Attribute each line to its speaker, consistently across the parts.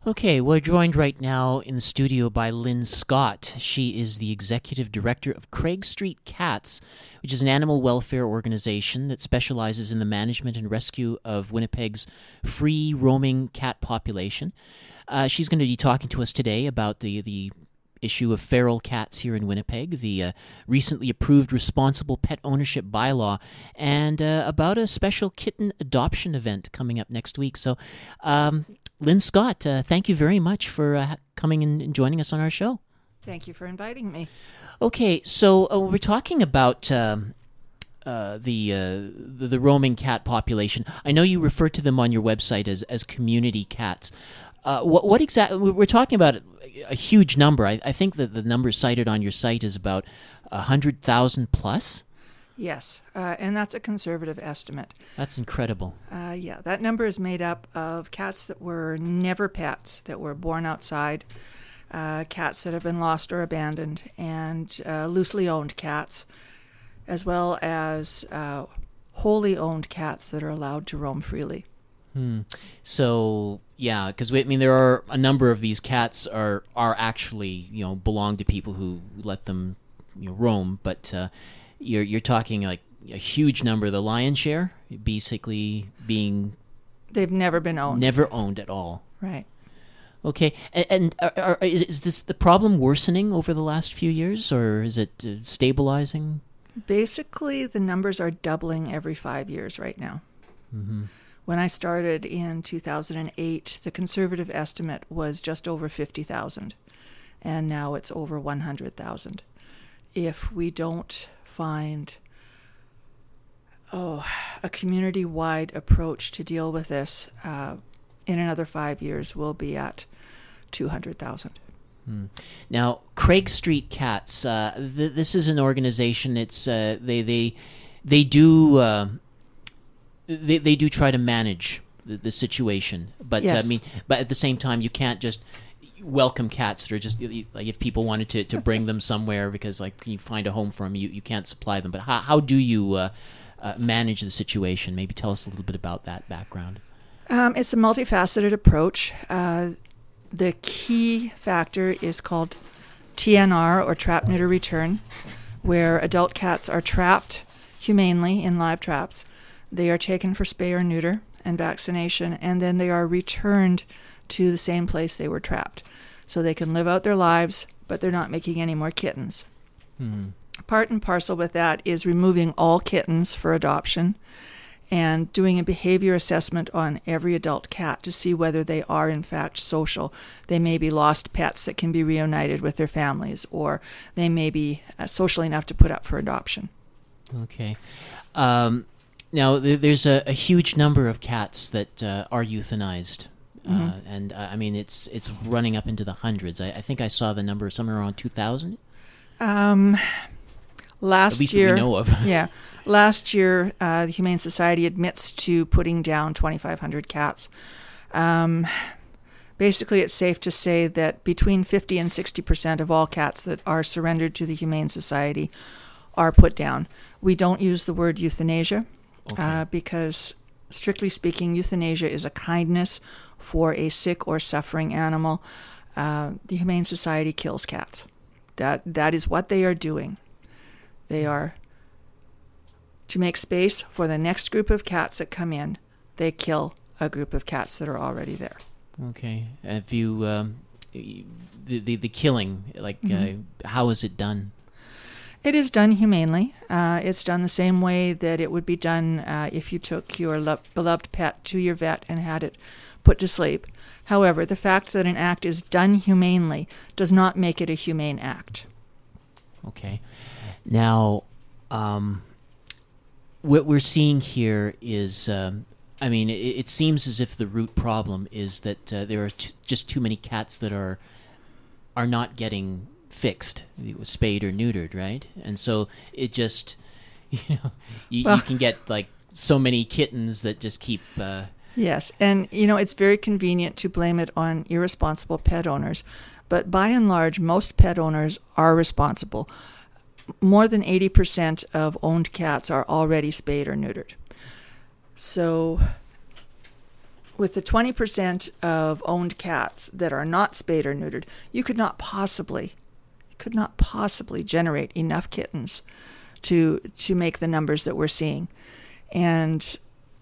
Speaker 1: Okay, we're joined right now in the studio by Lynn Scott. She is the executive director of Craig Street Cats, which is an animal welfare organization that specializes in the management and rescue of Winnipeg's free roaming cat population. She's going to be talking to us today about the issue of feral cats here in Winnipeg, the recently approved responsible pet ownership bylaw, and about a special kitten adoption event coming up next week. So, Lynn Scott, thank you very much for coming and joining us on our show.
Speaker 2: Thank you for inviting me.
Speaker 1: Okay, so we're talking about the roaming cat population. I know you refer to them on your website as community cats. What exactly? We're talking about a huge number. I think that the number cited on your site is about 100,000 plus.
Speaker 2: Yes, and that's a conservative estimate.
Speaker 1: That's incredible.
Speaker 2: Yeah, that number is made up of cats that were never pets, that were born outside, cats that have been lost or abandoned, and loosely owned cats, as well as wholly owned cats that are allowed to roam freely.
Speaker 1: So yeah, because there are a number of these cats are actually belong to people who let them roam, but you're talking like a huge number. The lion's share basically being
Speaker 2: they've never been owned,
Speaker 1: never owned at all.
Speaker 2: Right.
Speaker 1: Okay, and is this the problem worsening over the last few years, or is it stabilizing?
Speaker 2: Basically, the numbers are doubling every 5 years right now.
Speaker 1: Mm-hmm.
Speaker 2: When I started in 2008, the conservative estimate was just over 50,000, and now it's over 100,000. If we don't find a community-wide approach to deal with this, in another 5 years, we'll be at 200,000.
Speaker 1: Now, Craig Street Cats, this is an organization. It's they do. They do try to manage the situation, but
Speaker 2: yes.
Speaker 1: But at the same time, you can't just welcome cats that are just like if people wanted to bring them somewhere because can you find a home for them? You can't supply them. But how do you manage the situation? Maybe tell us a little bit about that background.
Speaker 2: It's a multifaceted approach. The key factor is called TNR, or trap, neuter, return, where adult cats are trapped humanely in live traps. They are taken for spay or neuter and vaccination, and then they are returned to the same place they were trapped. So they can live out their lives, but they're not making any more kittens. Part and parcel with that is removing all kittens for adoption and doing a behavior assessment on every adult cat to see whether they are in fact social. They may be lost pets that can be reunited with their families, or they may be social enough to put up for adoption.
Speaker 1: Okay. Now, there's a huge number of cats that are euthanized, and it's running up into the hundreds. I think I saw the number somewhere around 2,000.
Speaker 2: Last
Speaker 1: At least
Speaker 2: year,
Speaker 1: that we know of.
Speaker 2: Yeah, last year the Humane Society admits to putting down 2,500 cats. Basically, it's safe to say that between 50 and 60% of all cats that are surrendered to the Humane Society are put down. We don't use the word euthanasia.
Speaker 1: Okay.
Speaker 2: Because, strictly speaking, euthanasia is a kindness for a sick or suffering animal. The Humane Society kills cats. That is what they are doing. They are, to make space for the next group of cats that come in, they kill a group of cats that are already there.
Speaker 1: Okay. Have you, the killing, how is it done?
Speaker 2: It is done humanely. It's done the same way that it would be done if you took your beloved pet to your vet and had it put to sleep. However, the fact that an act is done humanely does not make it a humane act.
Speaker 1: Okay. Now, what we're seeing here is, it seems as if the root problem is that there are just too many cats that are not getting fixed, spayed or neutered, right? And so it just, you can get so many kittens that just keep...
Speaker 2: Yes, and it's very convenient to blame it on irresponsible pet owners, but by and large, most pet owners are responsible. More than 80% of owned cats are already spayed or neutered. So with the 20% of owned cats that are not spayed or neutered, you could not possibly generate enough kittens to make the numbers that we're seeing. And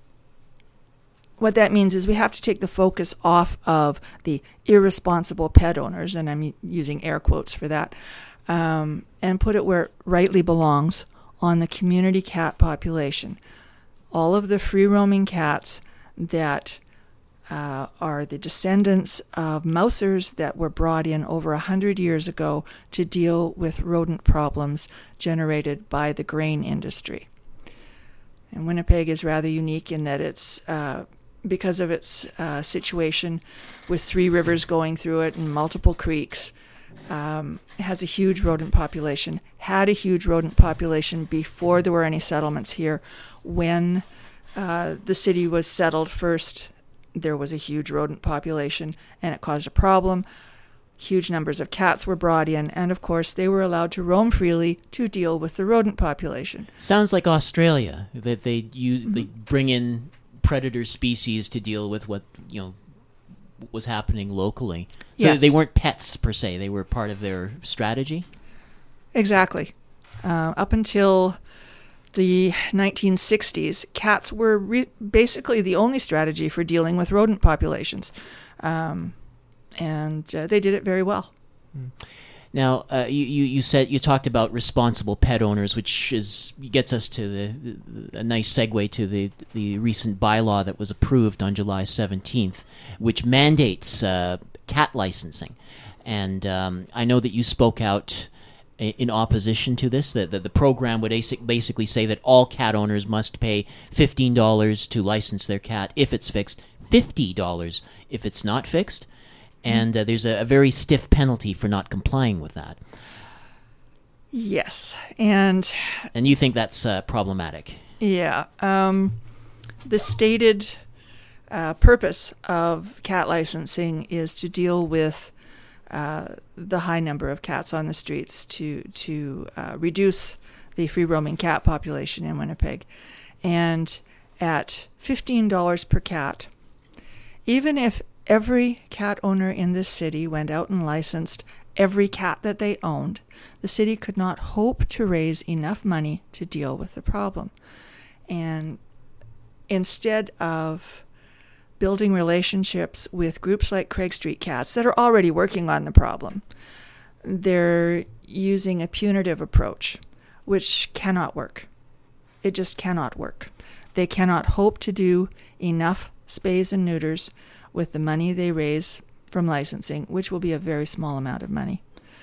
Speaker 2: what that means is we have to take the focus off of the irresponsible pet owners, and I'm using air quotes for that, and put it where it rightly belongs, on the community cat population. All of the free-roaming cats that are the descendants of mousers that were brought in over 100 years ago to deal with rodent problems generated by the grain industry. And Winnipeg is rather unique in that it's, because of its situation with 3 rivers going through it and multiple creeks, has a huge rodent population, had a huge rodent population before there were any settlements here. When the city was settled first, there was a huge rodent population, and it caused a problem. Huge numbers of cats were brought in, and of course they were allowed to roam freely to deal with the rodent population.
Speaker 1: Sounds like Australia, that they bring in predator species to deal with what was happening locally. So
Speaker 2: yes.
Speaker 1: They weren't pets per se; they were part of their strategy.
Speaker 2: Exactly. Up until the 1960s, cats were basically the only strategy for dealing with rodent populations, and they did it very well.
Speaker 1: Now, you talked about responsible pet owners, which gets us to a nice segue to the recent bylaw that was approved on July 17th, which mandates cat licensing. And I know that you spoke out in opposition to this, that the program would basically say that all cat owners must pay $15 to license their cat if it's fixed, $50 if it's not fixed. And there's a very stiff penalty for not complying with that.
Speaker 2: Yes, and
Speaker 1: you think that's problematic?
Speaker 2: Yeah. The stated purpose of cat licensing is to deal with the high number of cats on the streets, to reduce the free-roaming cat population in Winnipeg. And at $15 per cat, even if every cat owner in this city went out and licensed every cat that they owned, the city could not hope to raise enough money to deal with the problem. And instead of building relationships with groups like Craig Street Cats that are already working on the problem, they're using a punitive approach, which cannot work. It just cannot work. They cannot hope to do enough spays and neuters with the money they raise from licensing, which will be a very small amount of money,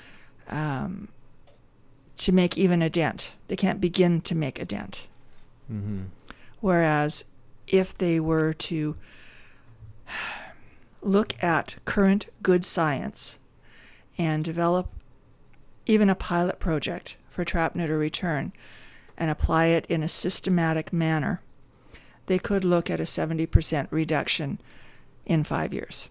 Speaker 2: to make even a dent. They can't begin to make a dent. Mm-hmm. Whereas if they were to look at current good science and develop even a pilot project for trap, neuter, return and apply it in a systematic manner, they could look at a 70% reduction in 5 years.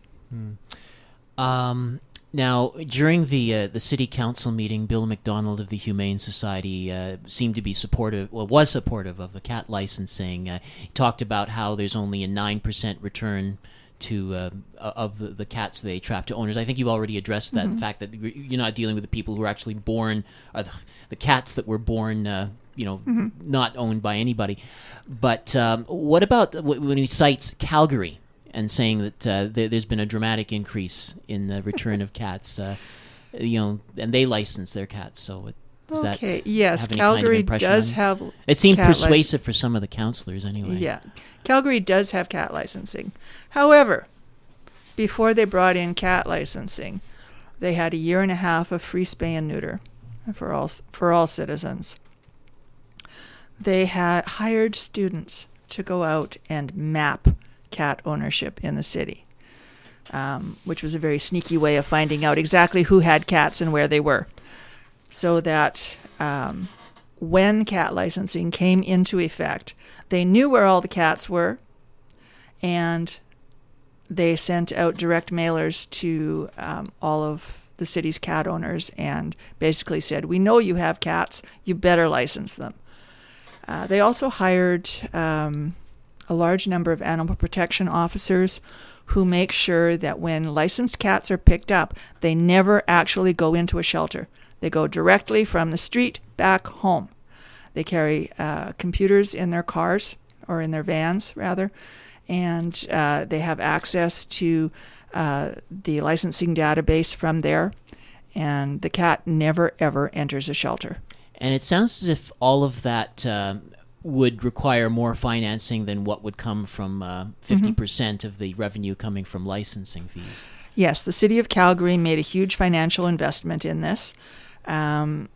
Speaker 1: Now, during the city council meeting, Bill McDonald of the Humane Society seemed to be was supportive of the cat licensing. He talked about how there's only a 9% return to of the cats they trap to owners. I think you already addressed that, the fact that you're not dealing with the people who are actually born, or the cats that were born not owned by anybody. But what about when he cites Calgary and saying that there's been a dramatic increase in the return of cats, and they license their cats. So does that
Speaker 2: yes,
Speaker 1: have any
Speaker 2: Calgary
Speaker 1: kind of
Speaker 2: does have.
Speaker 1: It seemed persuasive for some of the councillors, anyway.
Speaker 2: Yeah, Calgary does have cat licensing. However, before they brought in cat licensing, they had a year and a half of free spay and neuter for all citizens. They had hired students to go out and map cat ownership in the city, which was a very sneaky way of finding out exactly who had cats and where they were, so that when cat licensing came into effect, they knew where all the cats were, and they sent out direct mailers to all of the city's cat owners and basically said, "We know you have cats, you better license them." They also hired a large number of animal protection officers who make sure that when licensed cats are picked up, they never actually go into a shelter. They go directly from the street back home. They carry computers in their cars, or in their vans, rather, and they have access to the licensing database from there, and the cat never, ever enters a shelter.
Speaker 1: And it sounds as if all of that would require more financing than what would come from 50% of the revenue coming from licensing fees.
Speaker 2: Yes, the City of Calgary made a huge financial investment in this, and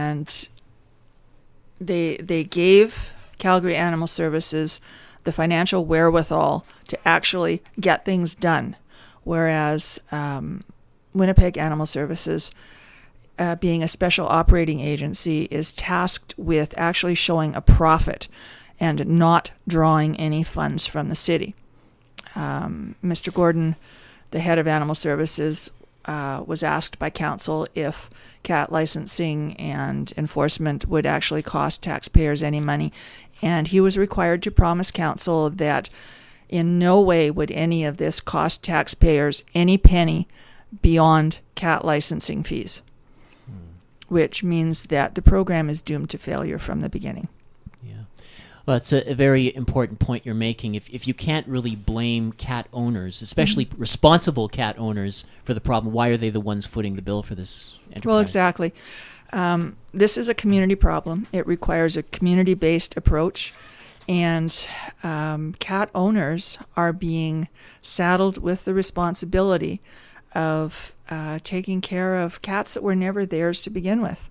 Speaker 2: they gave Calgary Animal Services the financial wherewithal to actually get things done, whereas Winnipeg Animal Services, being a special operating agency, is tasked with actually showing a profit and not drawing any funds from the city. Mr. Gordon, the head of Animal Services, was asked by council if cat licensing and enforcement would actually cost taxpayers any money, and he was required to promise council that in no way would any of this cost taxpayers any penny beyond cat licensing fees, which means that the program is doomed to failure from the beginning.
Speaker 1: Yeah. Well, it's a very important point you're making. If you can't really blame cat owners, especially responsible cat owners, for the problem, why are they the ones footing the bill for this enterprise?
Speaker 2: Well, exactly. This is a community problem. It requires a community-based approach, and cat owners are being saddled with the responsibility of taking care of cats that were never theirs to begin with.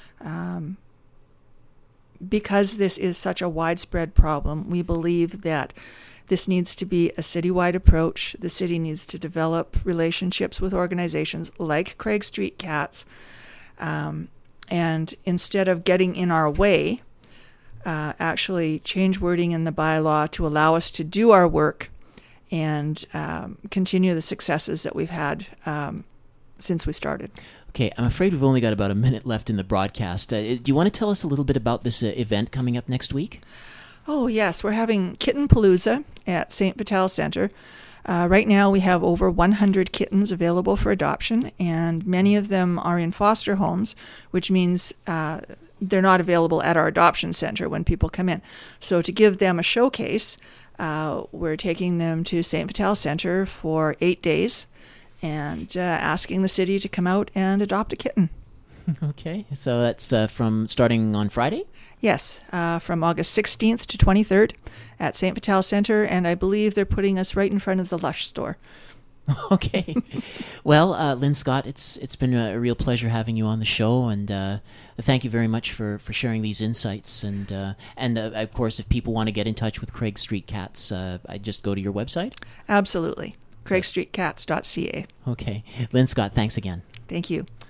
Speaker 2: Because this is such a widespread problem, we believe that this needs to be a citywide approach. The city needs to develop relationships with organizations like Craig Street Cats, and instead of getting in our way, actually change wording in the bylaw to allow us to do our work and continue the successes that we've had since we started.
Speaker 1: Okay, I'm afraid we've only got about a minute left in the broadcast. Do you want to tell us a little bit about this event coming up next week?
Speaker 2: Oh, yes. We're having Kitten Palooza at St. Vital Centre. Right now we have over 100 kittens available for adoption, and many of them are in foster homes, which means they're not available at our adoption centre when people come in. So to give them a showcase, we're taking them to St. Vital Centre for 8 days and asking the city to come out and adopt a kitten.
Speaker 1: Okay, so that's from starting on Friday?
Speaker 2: Yes, from August 16th to 23rd at St. Vital Centre, and I believe they're putting us right in front of the Lush store.
Speaker 1: Okay. Well, Lynn Scott, it's been a real pleasure having you on the show, and thank you very much for sharing these insights. And of course, if people want to get in touch with Craig Street Cats, I just go to your website?
Speaker 2: Absolutely. CraigStreetCats.ca.
Speaker 1: Okay. Lynn Scott, thanks again.
Speaker 2: Thank you.